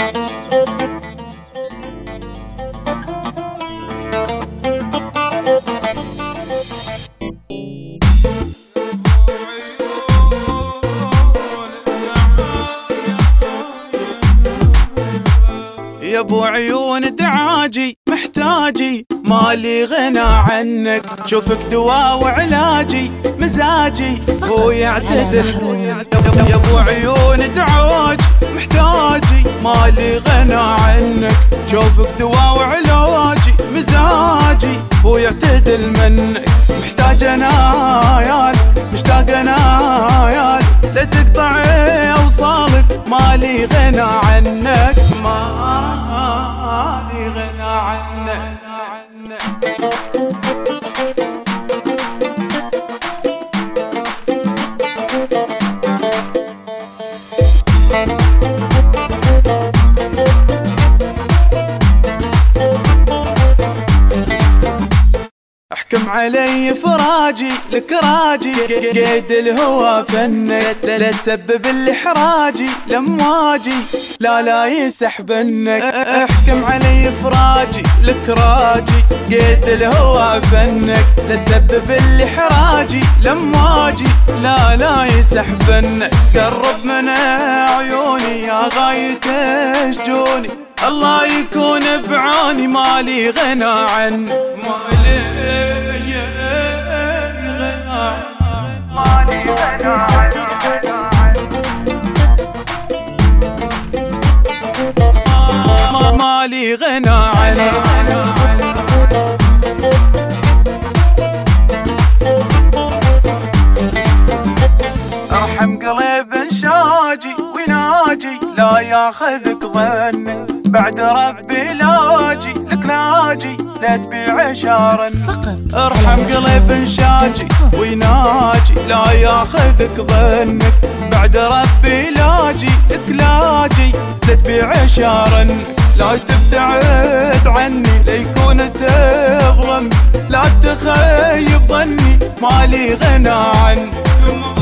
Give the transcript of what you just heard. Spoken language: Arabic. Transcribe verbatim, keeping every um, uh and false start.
يا ابو عيون دعاجي محتاجي مالي غنى عنك، شوفك دواء وعلاجي مزاجي هو يعتدل. يا ابو عيون دعاج محتاجي مالي غنى عنك، شوفك دواء وعلاجي مزاجي هو يعتدل منك. محتاج انا يالك مشتاق انا يالك، لا تقطع اوصالك مالي غنى عنك، مالي غنى عنك. احكم علي فراجي لك راجي، قيد الهوى فنك، لا تسبب الاحراجي لمواجي لا لا يسحبنك. احكم علي فراجي لك راجي، قيد الهوى فنك، لا تسبب الاحراجي لمواجي لا لا يسحبنك. قرب من عيوني يا غاية شجوني، الله يكون بعوني مالي غنى عنك، مالي مالي غنى عنك، مالي غنى عنك. ارحم قلب شاجي ويناجي لا ياخذك ظنك، بعد ربي لاجي لك ناجي لا تبيع شارا فقط. ارحم قلب شاجي ويناجي لا ياخذك ظنك، بعد ربي لاجي لك لاجي لا تبيع شارا. لا تبتعد عني ليكون تظلم، لا تخيب ظني مالي غنى عنك.